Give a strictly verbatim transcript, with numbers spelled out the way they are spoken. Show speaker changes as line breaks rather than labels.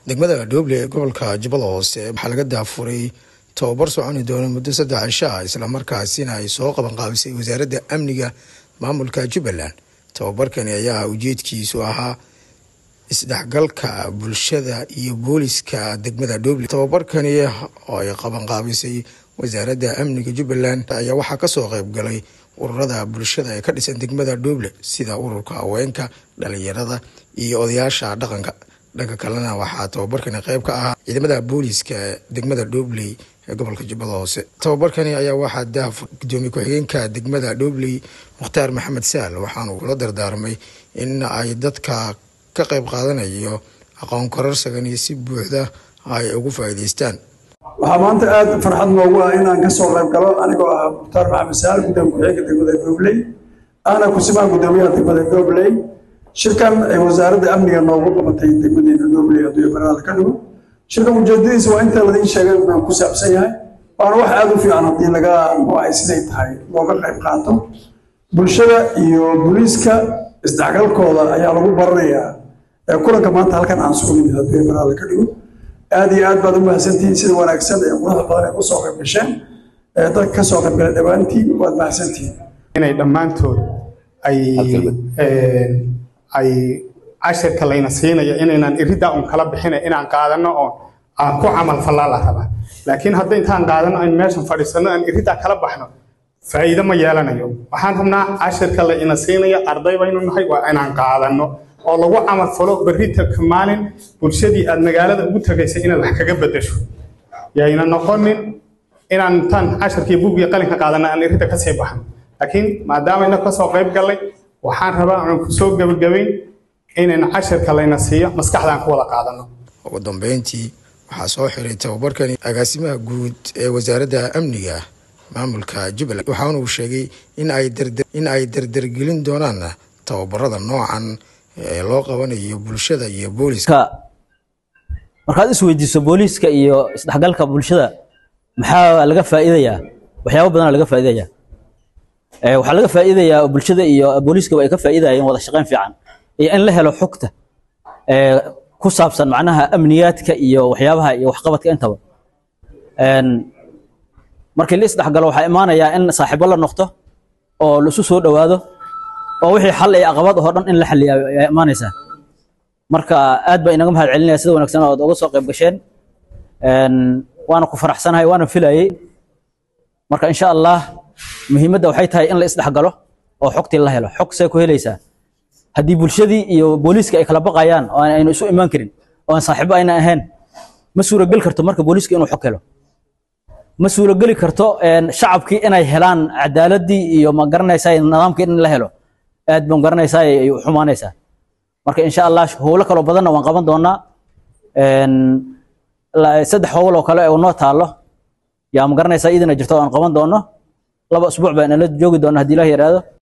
degmada Dooble ee gobolka Jubbada Hoose waxaa laga daafuray tababar socon doona muddo saddex cisho ah isla markaasina ay soo qaban qaabisay wasaaradda amniga maamulka Jubbaland. Tababarkan ayaa ujeedkiisu ahaa isdhexgalka bulshada iyo booliska degmada Dooble. Tababarkan oo ay qaban qaabisay wasaaradda amniga Jubbaland ayaa waxaa ka soo qayb galay ururada bulshada ee ka dhisan degmada Dooble sida ururka haweenka, dhalinyarada iyo odayaasha dhaqanka. dhanka kalena waxaa tababarkan qayb ka ah ciidamada booliska degmada Dooble ee gobolka Jubbada Hoose. Tababarkan ayaa waxaa daafur gudoomiye ku-xigeenka degmada Dooble Mukhtaar Maxamed Saal waxaana uu la dardaarmay in ay dadka ka qayb qaadanayo aqoon kororsigan si buuxda ay ugu faa'iideystaan.
waxaa maanta aad farxad noogu ah inaan ka soo qayb galo anigoo ah Mukhtaar Maxamed Saal gudoomiye ku-xigeenka degmada Dooble ana ku siman gudoomiyaha degmada Dooble. shirkan ay wasaaradda amniga noogu qabatay degmada Dooble iyo baraha ka dhigo shirkan ujeedadiisa waa inta la idin sheegay inuu ku saabsan yahay waana wax aad u fiican hadii laga ay siday tahay looga qayb qaato bulshada iyo booliska isdhexgalkooda ayaa lagu baranayaa ee kulanka maanta halkan aan soo nimid hadii baraha ka dhigo aad iyo aad baad u mahadsantihiin sida wanaagsan ee quruxda badan ee u soo qayb gasheen ee dadka ka soo qayb galay dhawaantiin waad mahadsantihiin
inay dhammaantood ay ay ashirka layna siinaya inaan irida un kala bixinay inaan qaadano oo aan ku amal falal ahaba laakiin hadda intaan qaadano in meeshan fadhiisano aan irida kala baxno faa'iido ma yeelanayo waxaan rabnaa ashirka layna siinaya arday baynu nahay waa inaan qaadano oo lagu amal falo barita kamaalin bulshadii aad magaalada ugu tagaysay inaad wax kaga bedesho yaayna noqonin inaan tan ashirkii buugiga qalinka qaadana aan irida ka sii baxno laakiin maadaama ina ka soo qayb galay waxaan rabaa inaan ku soo gabagabeyn inaan ashirka layna siiyo maskaxdaan ku wada qaadano.
ugu dambeyntii waxaa soo xiray tababarkan agaasimaha guud ee wasaaradda amniga maamulka Jubbaland waxaana uu sheegay in ay dardar in ay dardargelin doonaan tababarada noocan ee loo qabanayo bulshada iyo booliska.
markaad is weydiiso booliska iyo isdhexgalka bulshada maxaa laga faa'iidayaa waxyaabo badan laga faa'iidayaa ee waxa laga faa'iidayaa bulshada iyo booliska way ka faa'iidayeen wada shaqayn fiican iyo in la helo xogta ee ku saabsan macnaha amniyaadka iyo waxyaabaha iyo wax qabadka intaba een markii la isdhexgalo waxa imaanaya in saaxiibo la noqdo oo la isu soo dhawaado oo wixii xal ay aqabad oo dhan in la xaliyo ay imaanaysa marka aad ba inaga mahad celinaya sida wanaagsan oo uga soo qayb gasheen een waana ku faraxsanahay waana filayay marka insha Allah muhiimadda waxay tahay in la isdhexgalo oo xogtii la helo xog say ku helaysaa haddii bulshadii iyo booliska ay kala baqayaan oo aynu isu imaan karin oo saaxiibo ayna ahayn ma suuragal karto marka booliska inuu xog helo ma suuragal karto een shacabkii inay helaan cadaaladii iyo ma garanaysaa nidaamkii in la helo aad baan garanaysaa ay xumaanaysaa marka insha Allah howlo kale badan waan qaban doonaa een saddex howl oo kale oo noo taalo yaa ma garanaysaa idina jirto aan qaban doono laba usbuuc baan la joogi doonaa hadii la yiraahdo.